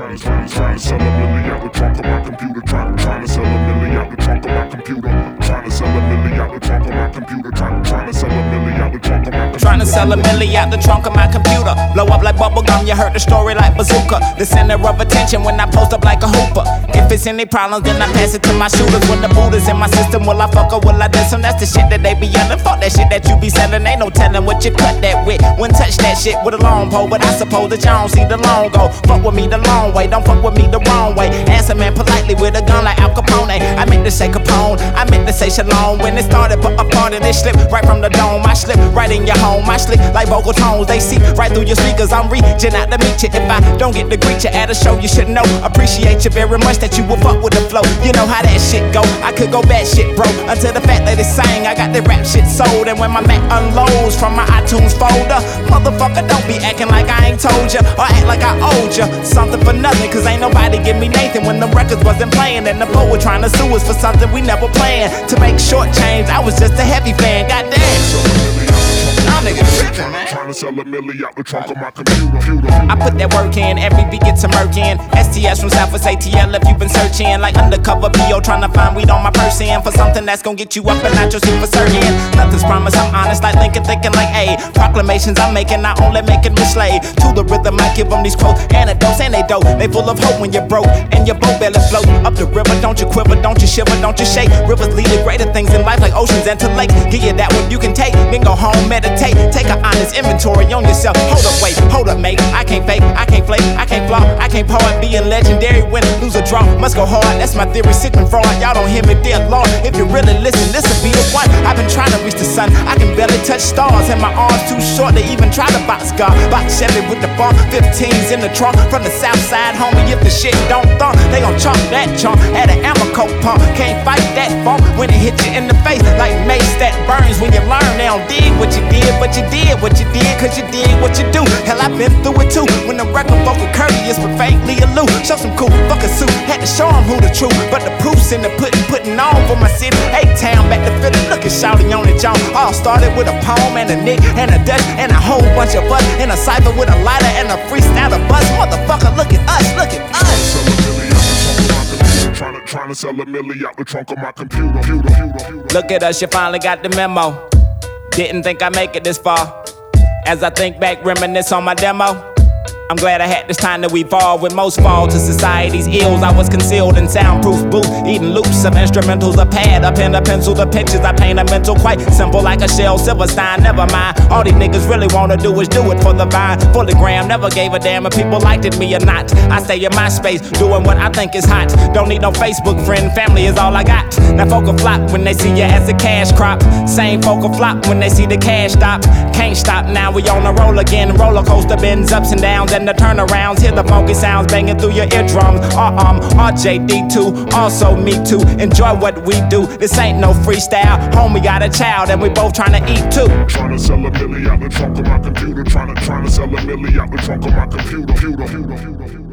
Trying to sell a milli out the trunk of my computer. Trying to sell a milli out the trunk of my computer. Trying to sell a milli out the trunk of my computer. Trying to sell a milli out the trunk of my computer. Trying to sell a milli out the trunk of my computer. Blow up like bubblegum, you heard the story like bazooka. The center of attention when I post up like a hooper. If it's any problems, then I pass it to my shooters. When the Buddha's in my system, will I fuck or will I diss them? That's the shit that they be yelling. Fuck that shit that you be selling. Ain't no telling what you cut that with. Wouldn't touch that shit with a long pole, but I suppose that y'all don't see the long go. Fuck with me the long way, don't fuck with me the wrong way. Answer man politely with a gun like Al Capone. I meant to say Capone, I meant to say Shalom. When it started, but a part of this slip right from the dome. I slip right in your home, I slip like vocal tones. They see right through your speakers. I'm reaching out to meet you. If I don't get to greet you at a show, you should know. Appreciate you very much that you will fuck with the flow. You know how that shit go. I could go bad shit, bro. Until the fact that it's sang, I got the rap shit sold. And when my Mac unloads from my iTunes folder, motherfucker, don't be acting like I ain't told ya, or act like I owed ya something for nothing. Cause ain't nobody give me Nathan when the records wasn't playing. And the poet trying to sue us for something we never planned. To make short change, I was just a heavy fan. Goddamn. Y'all niggas trippin', man. Trying to sell a milli out the trunk of my computer. I put that work in, every beat gets a murk in. STS from Southwest ATL if you been searching. Like undercover PO trying to find weed on my person. For something that's gonna get you up and out your seat for certain. Nothing's promised, I'm honest like Lincoln thinking like A. Proclamations I'm making, I only making me slave. To the rhythm I give them these quotes, anecdotes and they dope. They full of hope when you're broke and your boat barely float. Up the river, don't you quiver, don't you shiver, don't you shake. Rivers lead to greater things in life like oceans and to lakes. Give you that one you can take, then go home, meditate. Take an honest inventory on yourself. Hold up, wait, hold up, mate. I can't fake, I can't flake, I can't flaw, I can't poet. Being legendary, win, lose or draw, must go hard. That's my theory, sick and fraud. Y'all don't hear me, dear Lord. If you really listen, this'll be the one. I've been trying to reach the sun. I can barely touch stars, and my arms too short to even try to box God. Box Chevy with the bar, 15s in the trunk from the south side, homie. If the shit don't thump, they gon' chomp that chunk at an ammo coat pump. Can't fight that funk when it hit you in the face like mace that burns. When you learn, they don't dig what you did, but you did what you did, cause you did what you do. Hell, I've been through it too. When the record vocal courteous but faintly aloof. Show some cool fucking suit, had to show them who the truth. But the proof's in the putting on for my city. A-Town back to Philly, look at Shouty on the John. All started with a poem and a nick and a dutch and a whole bunch of buzz. In a cypher with a lighter and a freestyle of buzz. Motherfucker, look at us, look at us. Trying to sell a milli out the trunk of my computer. Look at us, you finally got the memo. Didn't think I'd make it this far. As I think back, reminisce on my demo. I'm glad I had this time to evolve. When most fall to society's ills, I was concealed in soundproof booth, eating loops of instrumentals, a pad, a pen, a pencil, the pictures I paint a mental, quite simple like a Shel Silverstein. Never mind, all these niggas really wanna do is do it for the vine. Fully gram, never gave a damn if people liked it me or not. I stay in my space, doing what I think is hot. Don't need no Facebook friend, family is all I got. Now folk will flop when they see you as a cash crop. Same folk will flop when they see the cash stop. Can't stop now, we on a roll again. Roller coaster bends ups and downs and the turnarounds. Hear the funky sounds banging through your eardrums. RJD2, also me too. Enjoy what we do. This ain't no freestyle. Homie got a child and we both tryna eat too. Tryna sell a milli out the trunk of my computer. Tryna sell a milli out the trunk of my computer.